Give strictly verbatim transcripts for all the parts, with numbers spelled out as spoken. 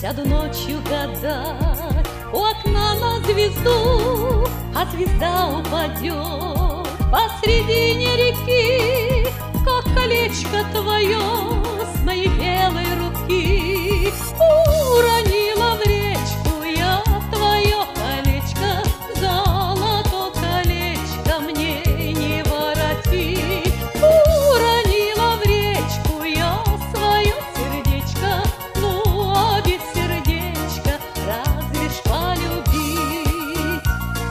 Сяду ночью гадать у окна на звезду, а звезда упадет посредине реки, как колечко твое с моей белой руки. Уронила в речку я твое колечко, золото колечко мне не воротить. Уронила в речку я свое сердечко, ну а без сердечка разве ж полюбить?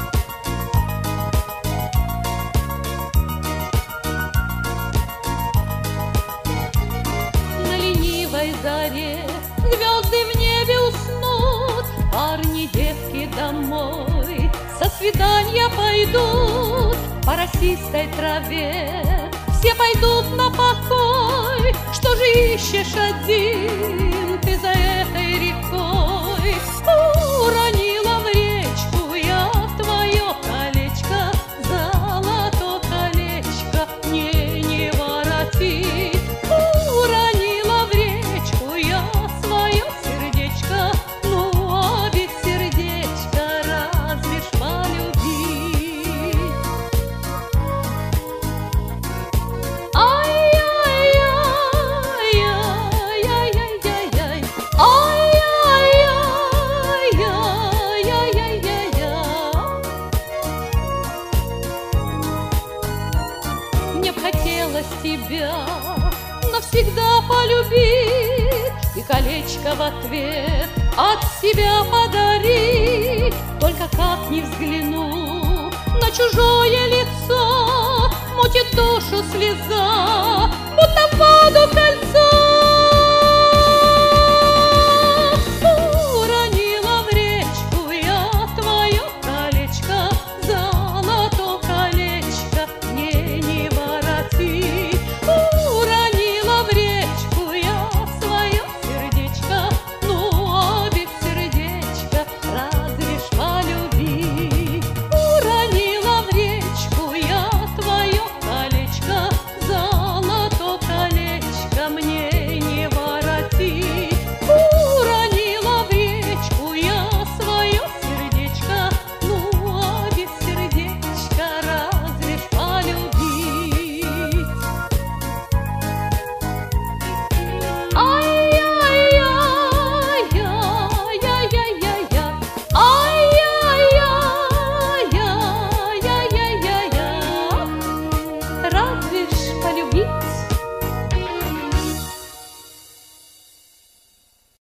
На ленивой заре звезды в небе уснут, парни, девки домой со свидания пойдут. По росистой траве все пойдут на покой. Что же ищешь один ты за этой рекой? Уронила в речку я твое колечко, золото колечко мне не воротить. Уронила в речку я свое сердечко, ну а без сердечка разве ж полюбить? Ай-яй-яй-яй-яй-яй-яй, ай-яй-яй-яй-яй-яй-яй. Мне б хотелось тебя навсегда полюбить и колечко в ответ от себя подарить. Только как не взгляну на чужое лицо, мутит душу слеза, будто в воду кольцо.